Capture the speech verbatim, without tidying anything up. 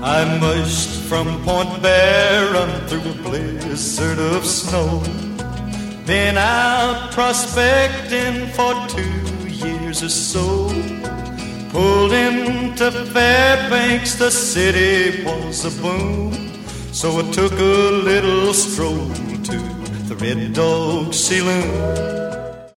I mushed from Point Barron through a blizzard of snow. Been out prospecting for two years or so. Pulled into Fairbanks, the city was a boom. So I took a little stroll to the Red Dog Saloon.